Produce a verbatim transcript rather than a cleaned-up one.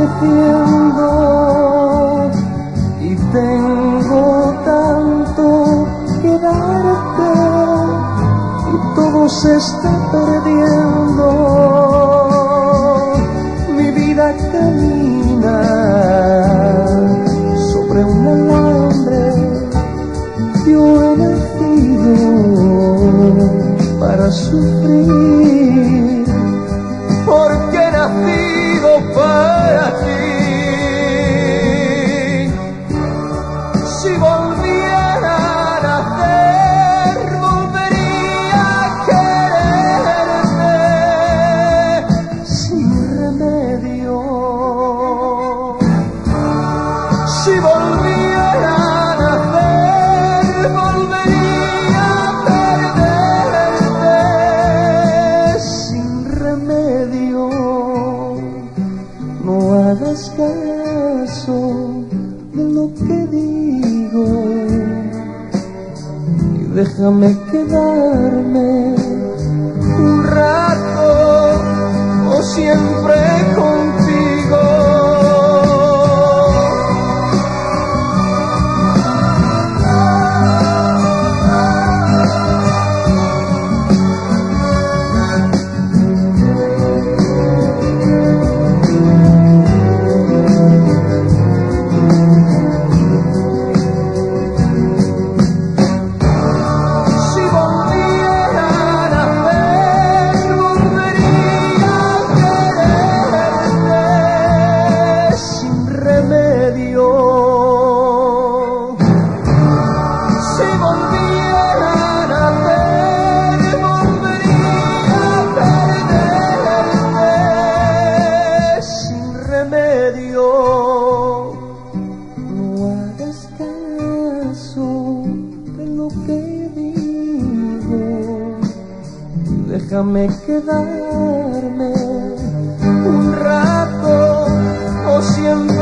envejeciendo y tengo tanto que darte y todo se está perdiendo. Mi vida camina sobre un alambre. Yo he nacido para sufrir, porque he nacido para ti. Si volviera a nacer, volvería a quererte sin remedio. Si volviera a nacer, volvería a perderte sin remedio. No hagas caso de lo que digo y déjame quedarme un rato o siempre contigo. No hagas caso de lo que digo, déjame quedarme un rato o siempre